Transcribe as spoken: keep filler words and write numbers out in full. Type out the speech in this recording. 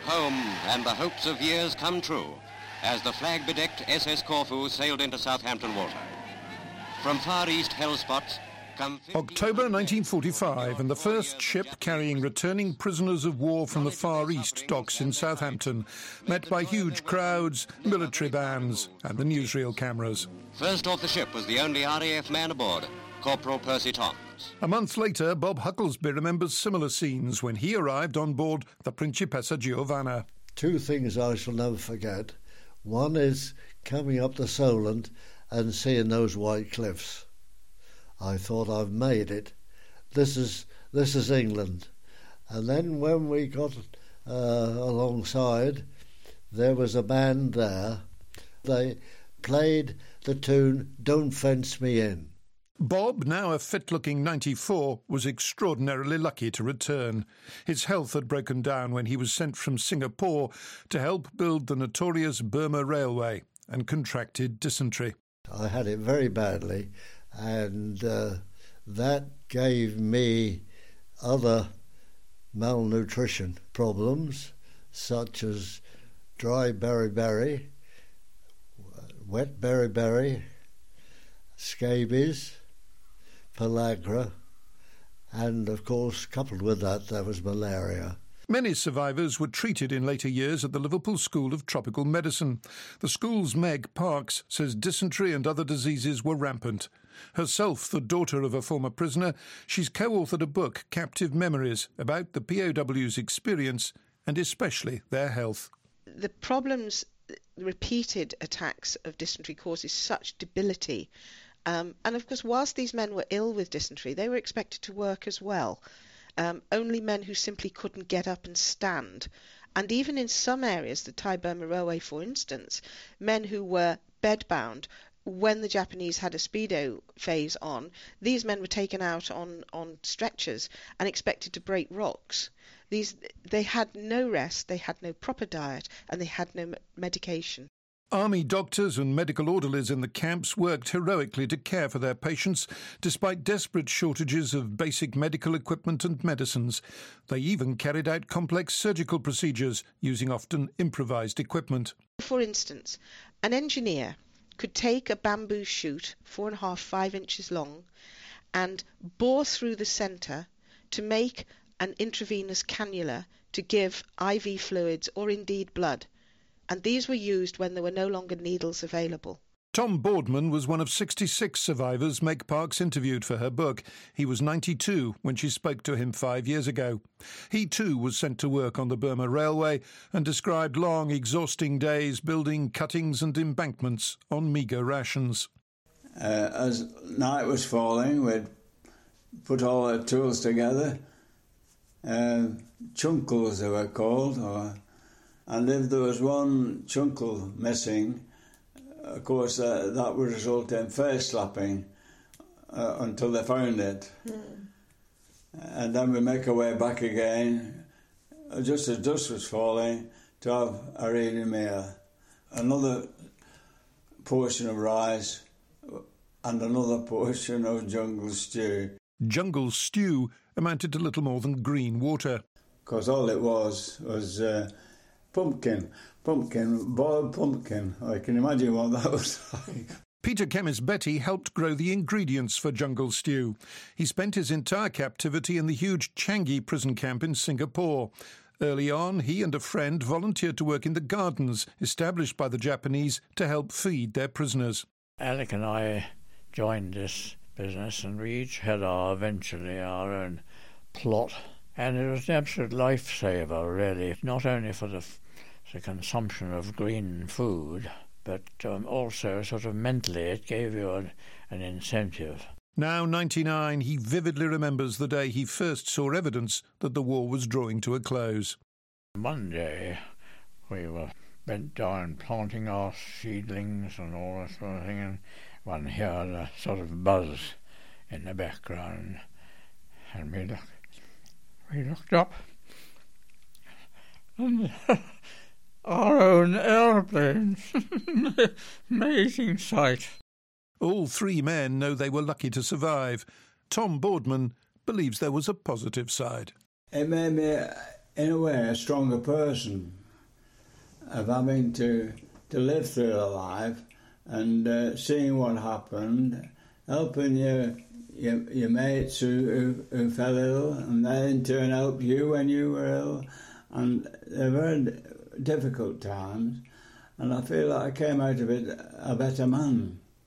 home and the hopes of years come true as the flag-bedecked S S Corfu sailed into Southampton water. From Far East hell spots come... October nineteen forty-five, and the first ship carrying returning prisoners of war from the Far East docks in Southampton, met by huge crowds, military bands and the newsreel cameras. First off the ship was the only R A F man aboard, Corporal Percy Toms. A month later, Bob Hucklesby remembers similar scenes when he arrived on board the Principessa Giovanna. Two things I shall never forget. One is coming up the Solent and seeing those white cliffs. I thought, I've made it. This is this is England. And then when we got uh, alongside, there was a band there. They played the tune "Don't Fence Me In." Bob, now a fit-looking ninety-four, was extraordinarily lucky to return. His health had broken down when he was sent from Singapore to help build the notorious Burma Railway and contracted dysentery. I had it very badly, and uh, that gave me other malnutrition problems, such as dry beriberi, wet beriberi, scabies, pellagra, and of course, coupled with that, there was malaria. Many survivors were treated in later years at the Liverpool School of Tropical Medicine. The school's Meg Parks says dysentery and other diseases were rampant. Herself the daughter of a former prisoner, she's co-authored a book, Captive Memories, about the P O W's experience and especially their health. The problems, repeated attacks of dysentery causes such debility. Um, and of course, whilst these men were ill with dysentery, they were expected to work as well. Um, only men who simply couldn't get up and stand. And even in some areas, the Thai Burma Railway, for instance, men who were bedbound, when the Japanese had a speedo phase on, these men were taken out on, on stretchers and expected to break rocks. These, they had no rest, they had no proper diet, and they had no medication. Army doctors and medical orderlies in the camps worked heroically to care for their patients, despite desperate shortages of basic medical equipment and medicines. They even carried out complex surgical procedures, using often improvised equipment. For instance, an engineer could take a bamboo shoot, four and a half, five inches long, and bore through the centre to make an intravenous cannula to give I V fluids or indeed blood. And these were used when there were no longer needles available. Tom Boardman was one of sixty-six survivors Meg Parks interviewed for her book. He was ninety-two when she spoke to him five years ago. He too was sent to work on the Burma Railway and described long, exhausting days building cuttings and embankments on meagre rations. Uh, as night was falling, we'd put all our tools together. Uh, chunkles they were called, or... And if there was one chunkle missing, of course, uh, that would result in face slapping uh, until they found it. Mm. And then we make our way back again, uh, just as dusk was falling, to have a reading meal. Another portion of rice and another portion of jungle stew. Jungle stew amounted to little more than green water. Because all it was was... Uh, Pumpkin, pumpkin, boiled pumpkin. I can imagine what that was like. Peter Chemist Betty helped grow the ingredients for jungle stew. He spent his entire captivity in the huge Changi prison camp in Singapore. Early on, he and a friend volunteered to work in the gardens established by the Japanese to help feed their prisoners. Alec and I joined this business, and we each had our, eventually our own plot. And it was an absolute lifesaver, really, not only for the, the consumption of green food, but um, also sort of mentally it gave you a, an incentive. Now ninety-nine, he vividly remembers the day he first saw evidence that the war was drawing to a close. One day we were bent down planting our seedlings and all that sort of thing, and one heard a sort of buzz in the background, and we looked. We looked up, and our own aeroplanes. Amazing sight. All three men know they were lucky to survive. Tom Boardman believes there was a positive side. It made me, in a way, a stronger person, of having to, to live through a life and uh, seeing what happened, helping your, your, your mates who, who, who fell ill, and they in turn helped you when you were ill. And they're very difficult times. And I feel like I came out of it a better man.